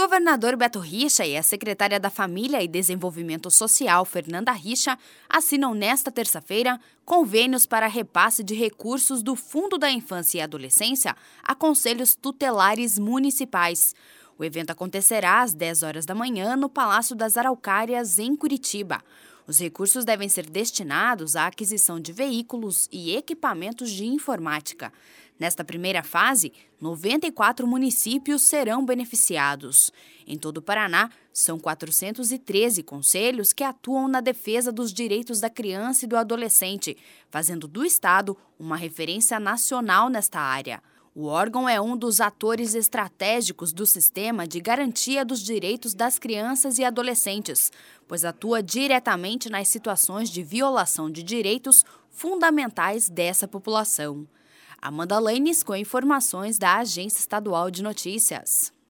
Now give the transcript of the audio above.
governador Beto Richa e a secretária da Família e Desenvolvimento Social, Fernanda Richa, assinam nesta terça-feira convênios para repasse de recursos do Fundo da Infância e Adolescência a conselhos tutelares municipais. O evento acontecerá às 10 horas da manhã no Palácio das Araucárias, em Curitiba. Os recursos devem ser destinados à aquisição de veículos e equipamentos de informática. Nesta primeira fase, 94 municípios serão beneficiados. Em todo o Paraná, são 413 conselhos que atuam na defesa dos direitos da criança e do adolescente, fazendo do Estado uma referência nacional nesta área. O órgão é um dos atores estratégicos do sistema de garantia dos direitos das crianças e adolescentes, pois atua diretamente nas situações de violação de direitos fundamentais dessa população. Amanda Lanes com informações da Agência Estadual de Notícias.